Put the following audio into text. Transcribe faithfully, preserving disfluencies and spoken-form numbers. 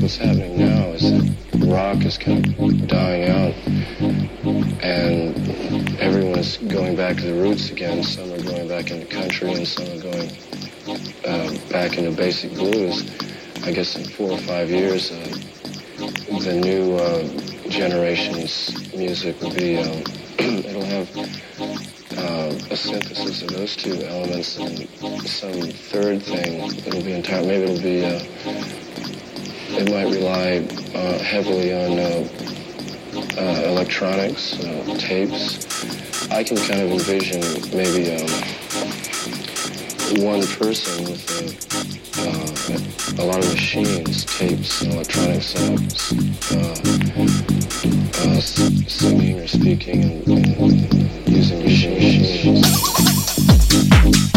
what's happening now is that rock is kind of dying out, and everyone is going back to the roots again. Some are going back into country, and some are going uh, back into basic blues. I guess in four or five years, uh, the new uh, generation's music will be, um, it'll have uh, a synthesis of those two elements and some third thing. It'll be entire, maybe it'll be, uh, it might rely uh, heavily on uh, uh, electronics, uh, tapes. I can kind of envision maybe um, one person with a, uh, a lot of machines, tapes, and electronic sounds, uh, uh, s- singing or speaking and, and using machines.